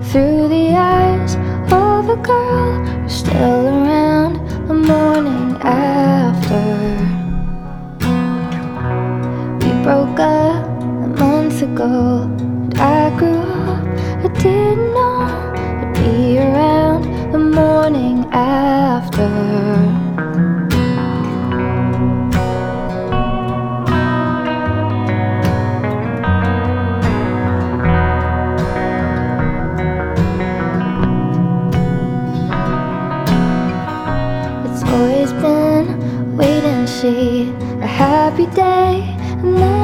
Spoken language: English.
through the eyes of a girl who's still around the morning after. We broke up a month ago, and I grew up. I didn't know I'd be around the morning after. It's always been wait and see, a happy day